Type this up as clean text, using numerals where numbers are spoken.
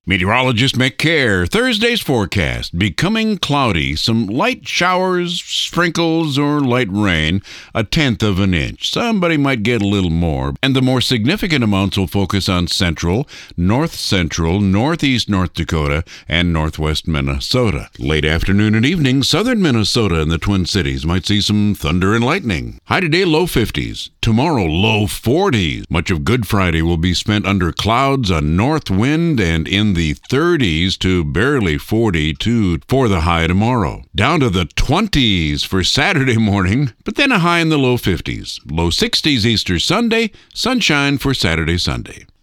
Meteorologist McCare. Thursday's forecast. Becoming cloudy. Some light showers, sprinkles, or light rain. 1/10 of an inch. Somebody might get a little more. And the more significant amounts will focus on central, north central, northeast North Dakota, and northwest Minnesota. Late afternoon and evening, southern Minnesota and the Twin Cities might see some thunder and lightning. High today, low 50s. Tomorrow, low 40s. Much of Good Friday will be spent under clouds, a north wind, and in the 30s to barely 42 for the high tomorrow. Down to the 20s for Saturday morning, but then a high in the low 50s. Low 60s Easter Sunday, sunshine for Saturday, Sunday.